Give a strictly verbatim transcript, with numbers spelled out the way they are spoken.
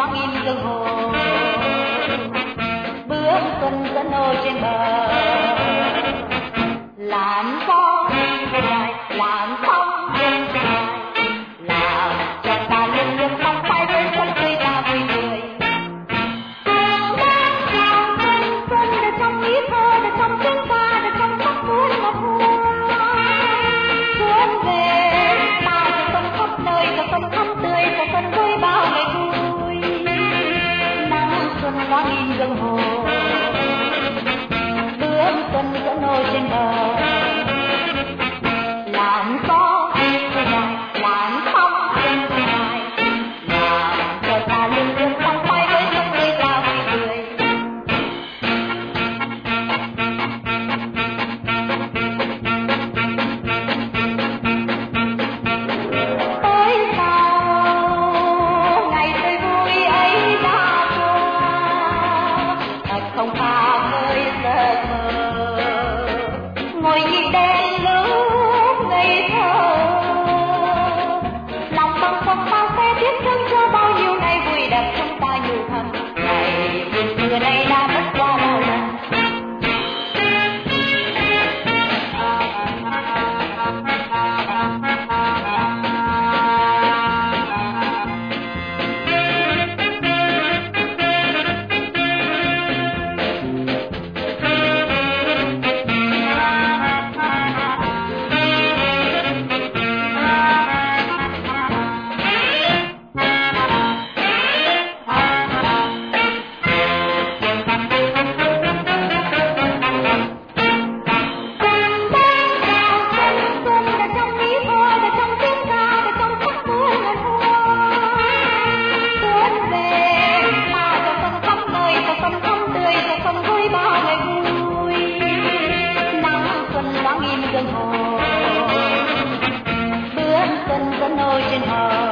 vang in rừng hồ, bước xuân dẫn nôi trên bờ. Làn gió dài, làn sóng dài, làm cho ta luôn luôn sóng bay với xuân tươi ta vui cười. Chào đón chào xuân, xuân ở trong ý thơ, ở trong tiếng ca, ở trong sắc muôn ngọc hoa. Xuân về, ta cho xuân khắp nơi, cho xuân thắm tươi, cho xuân vui bao ngày vui. Nắng xuân vang in rừng hồ, bước xuân dẫn nôi trên bờ. Làn gió dài, làn sóng dài, làm cho ta luôn luôn sóng bay với xuân tươi ta vui cười. Tối sau ngày tươi vui ấy đã qua, thật không xa nơi giấc mơ, ngồi nhìn đèn lúc ngây thơ, lòng bâng khuâng bao xe tiếc thương cho bao nhiêu ngày vui đẹp chúng ta nhiều thầm. Ngày buồn xưa nay đã mất qua bao lần. Bước xuân dẫn nôi trên bờ.